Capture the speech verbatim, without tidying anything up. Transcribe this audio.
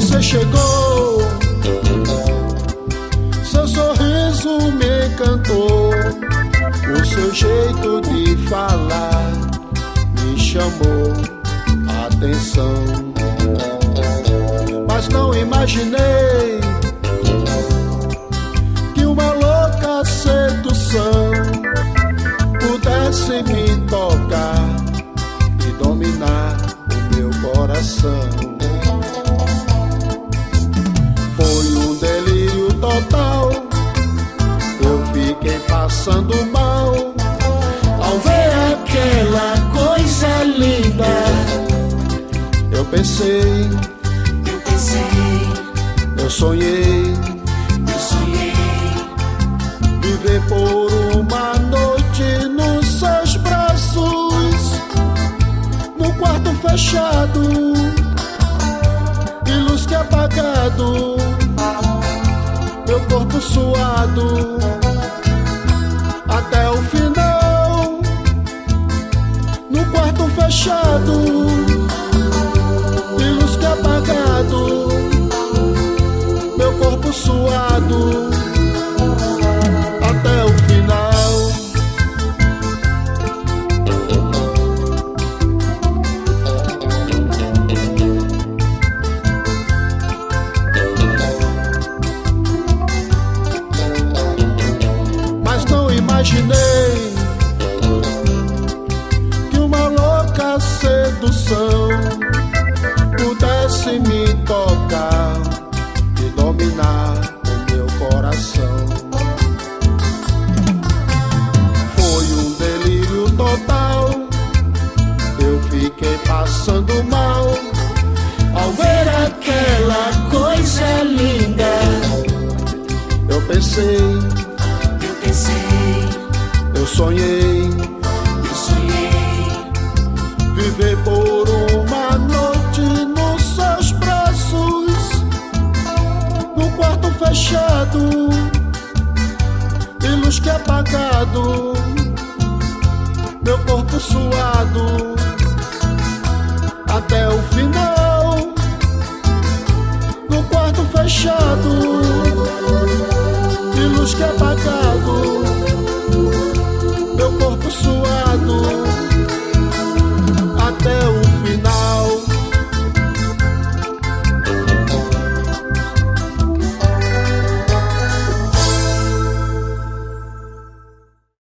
você chegou, seu sorriso me encantou, o seu jeito de falar me chamou a atenção. Mas não imaginei que uma louca sedução pudesse me tocar e dominar o meu coração. Foi um delírio total, eu fiquei passando mal ao ver aquela coisa linda. Eu pensei, eu pensei, eu sonhei, eu sonhei viver por uma noite nos seus braços, no quarto fechado e luz que apagado, meu corpo suado até o final, no quarto fechado e luz que apagado, meu corpo suado até o final. Mas não imaginei que uma louca sedução pudesse me tocar e dominar o meu coração. Foi um delírio total, eu fiquei passando mal ao ver aquela coisa linda. Eu pensei, eu pensei, eu sonhei, eu sonhei viver por uma noite nos seus braços, no quarto fechado e luz que apagado, meu corpo suado até o final.